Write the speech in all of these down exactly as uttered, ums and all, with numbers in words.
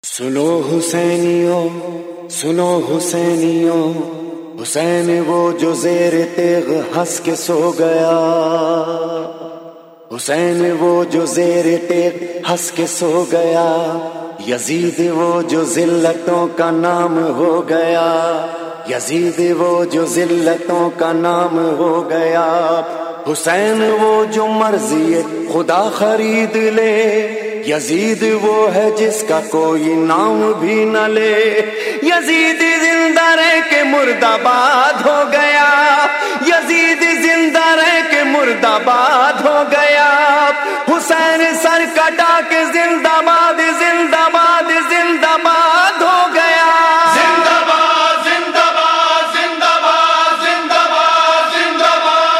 سنو حسینیوں سنو حسینیوں، حسین وہ جو زیر تیغ ہنس کے سو گیا، حسین وہ جو زیر تیغ ہنس کے سو گیا، یزید وہ جو ذلتوں کا نام ہو گیا، یزید وہ جو ذلتوں کا نام ہو گیا، حسین وہ جو مرضی خدا خرید لے، یزید وہ ہے جس کا کوئی نام بھی نہ لے، یزید زندہ رہ کے مرد آباد ہو گیا، یزید زندہ رہ کے مرد آباد ہو گیا، حسین سر کٹا کے زندہ باد زندہ باد زندہ باد ہو گیا، زندہ باد زندہ باد زندہ باد زندہ باد زندہ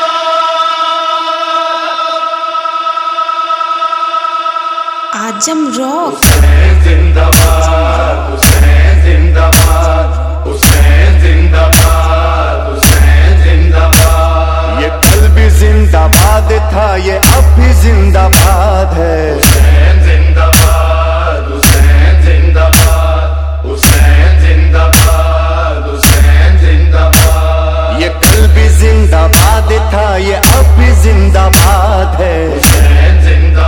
باد، آجم راک۔ حسین زندہ باد حسین زندہ باد حسین زندہ باد حسین زندہ باد، یہ کل بھی زندہ باد تھا یہ اب بھی زندہ باد ہے، حسین زندہ باد حسین زندہ باد حسین زندہ باد حسین زندہ باد، یہ کل بھی زندہ باد تھا یہ اب بھی زندہ باد ہے، حسین زندہ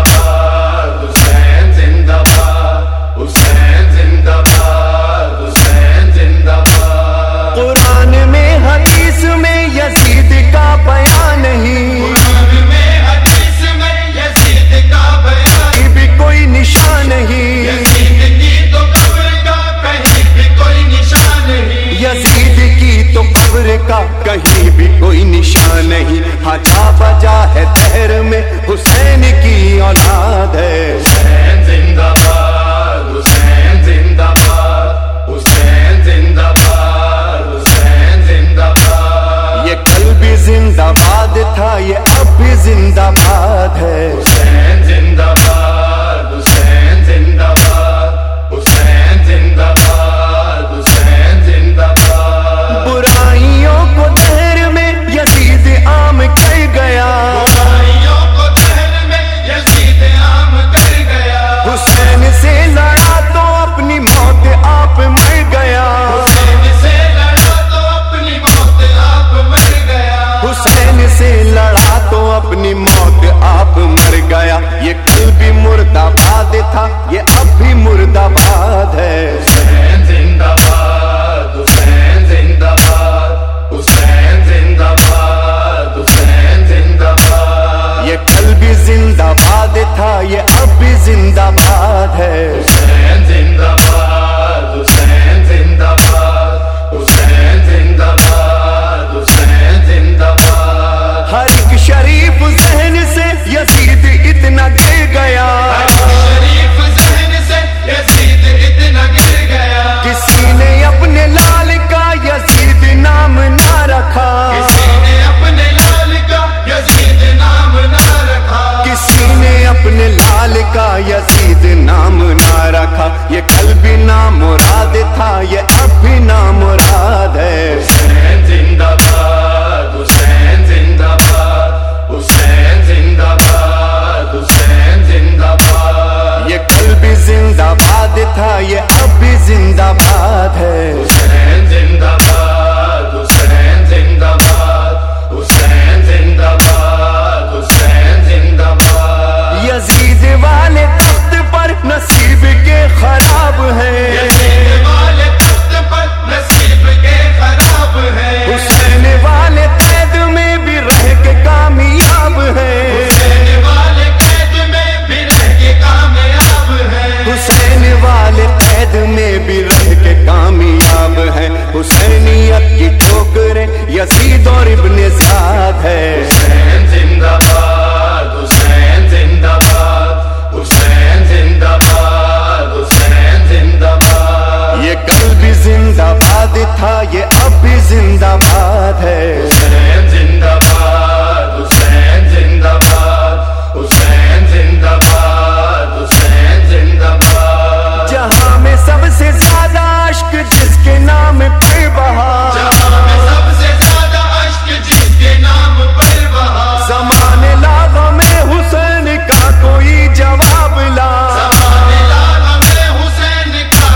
باد حسین زندہ باد حسین زندہ باد حسین زندہ باد، قرآن میں حدیث میں یزید کا بیان نہیں، قرآن میں حدیث میں یزید کا بیان بھی کوئی نشان نہیں، یزید کی تو قبر کا کہیں بھی کوئی نشان نہیں، یزید کی تو قبر کا کہیں بھی کوئی نشان نہیں، ہاں جا بجا ہے دہر میں حسین کی اولاد ہے، حسین زندہ باد حسین زندہ باد حسین زندہ باد حسین زندہ باد، یہ کل بھی زندہ باد تھا یہ اب بھی زندہ باد ہے، حسین زندہ باد حسین زندہ باد حسین زندہ باد حسین زندہ باد، برائیوں کو دہر میں یزید عام کر گیا، برائیوں کو دہر میں یزید عام کر گیا، حسین سے لڑا تو اپنی موت آپ مر گیا، حسین سے لڑا تو اپنی موت آپ مر گیا، حسین سے لڑا تو اپنی موت آپ مر گیا، یہ کل بھی مرد آباد تھا یہ اب بھی مرد آباد ہے، حسین زندہ باد حسین زندہ باد حسین زندہ باد حسین زندہ باد، یہ کل بھی زندہ باد تھا یہ اب بھی زندہ باد ہے، حسین زندہ باد حسین زندہ باد حسین زندہ باد حسین زندہ باد، ہر ایک شریف ذہن سے یزید اتنا گر گیا، ہر ایک شریف ذہن سے یزید اتنا گر گیا، کسی نے اپنے لال کا یزید نام نہ رکھا، کسی نے اپنے لال کا یزید نام نہ رکھا، کسی نے اپنے لال کا یزید نام نہ رکھا، یہ کل بھی نامراد تھا یہ اب بھی نامراد ہے، حسین زندہ باد حسین زندہ باد حسین زندہ باد حسین زندہ باد، یہ کل بھی زندہ باد تھا یہ اب بھی زندہ باد ہے، حسین زندہ باد حسین زندہ باد حسین زندہ باد حسین زندہ باد، یزید والے تخت پر نصیب کے خراب ہیں، یزید والے تخت پر نصیب کے خراب ہیں، حسین والے قید میں بھی رہ کے کامیاب ہیں، حسین والے قید میں بھی رہ کے کامیاب ہیں، حسین والے قید میں بھی رہ کے کامیاب ہیں، حسینیت کی ٹھوکریں یزید اور ابن زیاد ہے، حسین زندہ باد حسین زندہ باد حسین زندہ باد حسین زندہ باد، یہ کل بھی زندہ باد تھا یہ اب بھی زندہ باد ہے، حسین زندہ باد حسین زندہ باد حسین زندہ باد حسین زندہ باد، جہاں میں سب سے زیادہ عشق جس کے نام پر بہا، جہاں میں سب سے زیادہ عشق جس کے نام پر بہا، زمانے لاغ میں حسین کا کوئی جواب لا، زمانے لاغ میں حسین کا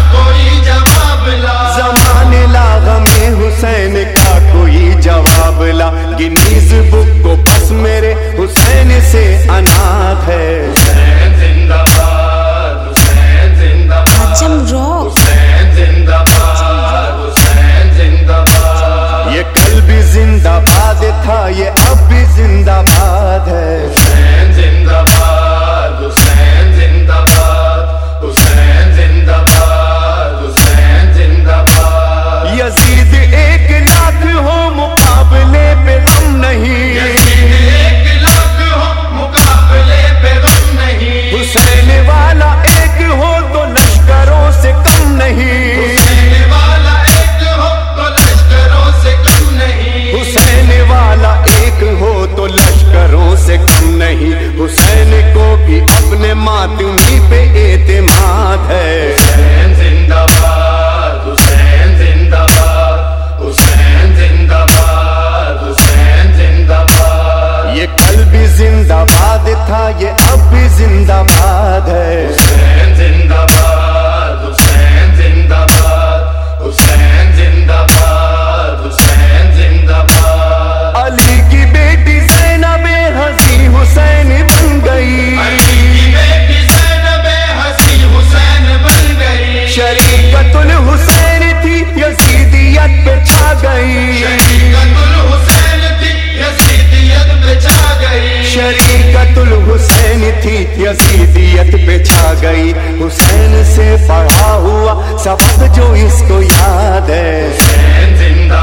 تھی یزیدیت پہ چھا گئی. حسین سے پڑھا ہوا سبق جو اس کو یاد ہے. حسین زندہ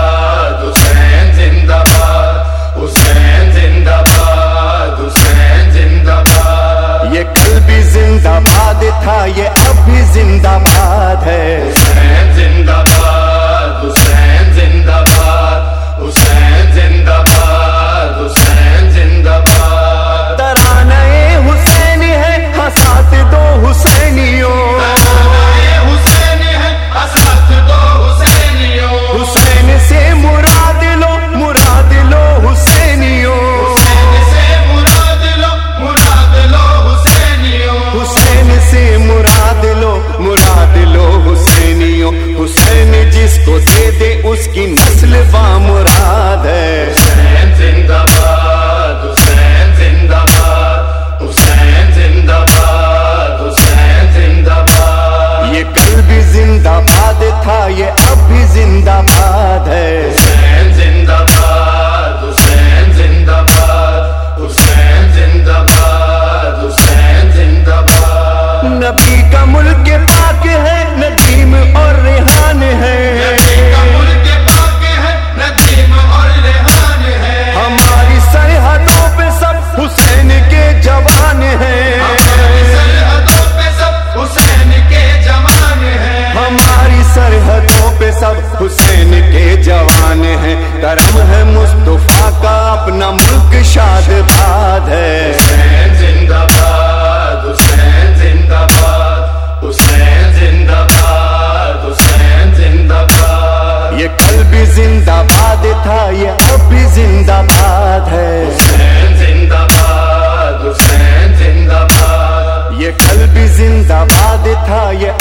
باد حسین زندہ باد حسین زندہ باد حسین زندہ باد. یہ کل بھی زندہ باد تھا یہ اب بھی زندہ باد ہے. حسین زندہ باد حسین زندہ باد حسین زندہ باد حسین زندہ باد. ترانہ حسین ہے ہسات دو حسینیوں. ترانہ حسین ہے ہسات دو حسینیوں. حسین سے مراد لو مراد لو حسینیوں. حسین سے مراد لو مراد لو حسینیوں. حسین سے مراد لو مراد لو حسینیوں. حسین جس کو دے دے اس کی نسل بامراد ہے. حسین زندہ باد حسین زندہ باد حسین زندہ باد حسین زندہ باد. یہ کل بھی زندہ باد تھا یہ اب بھی زندہ باد ہے. حسین زندہ باد حسین زندہ باد حسین زندہ باد حسین زندہ باد. نبی کا ملک پاک ہے ندیم اور ریحان ہے. نبی کا ملک پاک ہے ندیم اور ریحان ہے. ہماری سرحدوں پہ سب حسین کے جوان ہیں. ہماری سرحدوں پہ سب حسین کے جوان ہیں. ہماری سرحدوں پہ سب حسین کے جوان ہیں. کرم ہے مصطفیٰ کا اپنا ملک شاد باد ہے. حسین زندہ باد حسین زندہ باد حسین زندہ باد حسین زندہ باد. یہ کل بھی زندہ باد تھا یہ اب بھی زندہ باد ہے. حسین زندہ باد حسین زندہ باد. یہ کل بھی زندہ باد تھا یہ